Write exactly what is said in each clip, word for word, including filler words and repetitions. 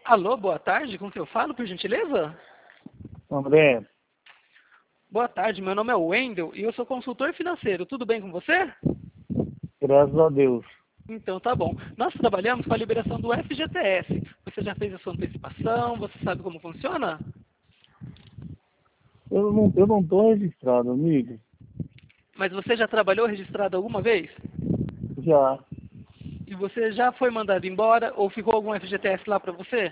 Alô, boa tarde, com quem eu falo, por gentileza? André, Boa tarde, meu nome é Wendel e eu sou consultor financeiro. Tudo bem com você? graças a Deus. Então tá bom. Nós trabalhamos com a liberação do F G T S. Você já fez a sua antecipação? Você sabe como funciona? Eu não, eu não tô registrado, amigo. Mas você já trabalhou registrado alguma vez? Já. E você já foi mandado embora ou ficou algum F G T S lá para você?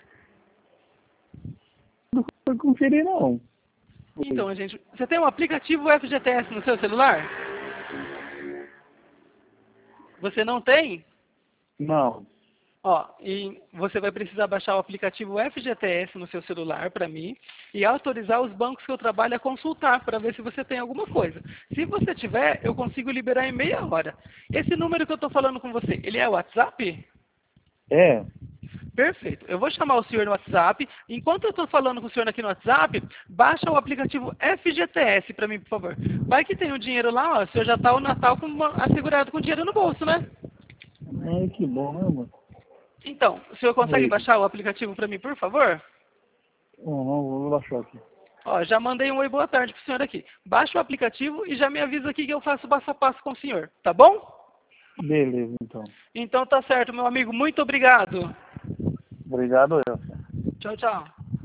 Não foi conferir, não. Então, gente, você tem um aplicativo F G T S no seu celular? Você não tem? Não. Ó, e você vai precisar baixar o aplicativo F G T S no seu celular para mim e autorizar os bancos que eu trabalho a consultar para ver se você tem alguma coisa. Se você tiver, eu consigo liberar em meia hora. Esse número que eu estou falando com você, ele é o WhatsApp? É? Perfeito. Eu vou chamar o senhor no WhatsApp. Enquanto eu estou falando com o senhor aqui no WhatsApp, baixa o aplicativo F G T S para mim, por favor. Vai que tem o dinheiro lá, ó, o senhor já está o Natal com uma, assegurado com dinheiro no bolso, né? Ai, que bom, né, mano? Então, o senhor consegue Oi. baixar o aplicativo para mim, por favor? Uhum, vou baixar aqui. Ó, já mandei um oi, boa tarde pro senhor aqui. Baixa o aplicativo e já me avisa aqui que eu faço passo a passo com o senhor, tá bom? Beleza, então. Então tá certo, meu amigo. Muito obrigado. Obrigado, eu. Tchau, tchau.